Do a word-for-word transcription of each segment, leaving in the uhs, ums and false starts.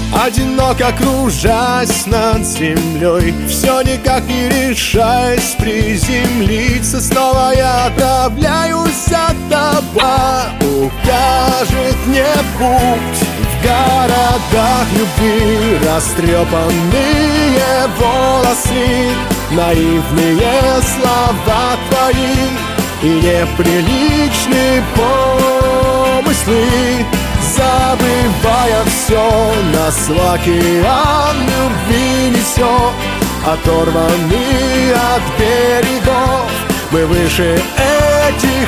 Одиноко кружась над землей, все никак не решаясь приземлиться. Снова я отправляюсь от тобой. Укажет мне путь в городах любви. Растрепанные волосы, наивные слова твои и неприличные помыслы. Забывая все, нас в океан любви несет. Оторваны от берегов, мы выше этих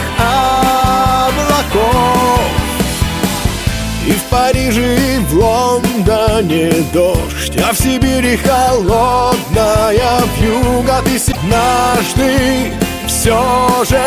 облаков. И в Париже, и в Лондоне дождь, а в Сибири холодная вьюга. Ты однажды все же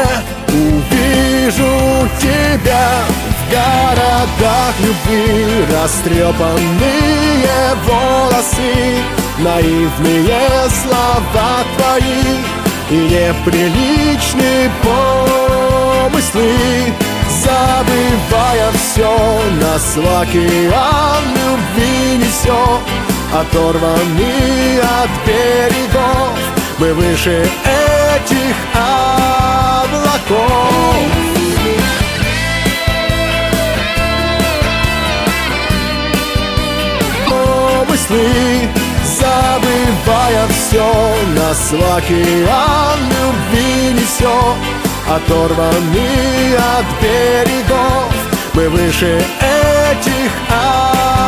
увижу тебя в городах любви. Растрепанные волосы, наивные слова твои и неприличные помыслы. Забывая все, нас в океан любви несет. Оторваны от берегов, мы выше этих облаков. Помыслы, забывая все, нас в океан любви несет. Оторваны от берегов, мы выше этих облаков.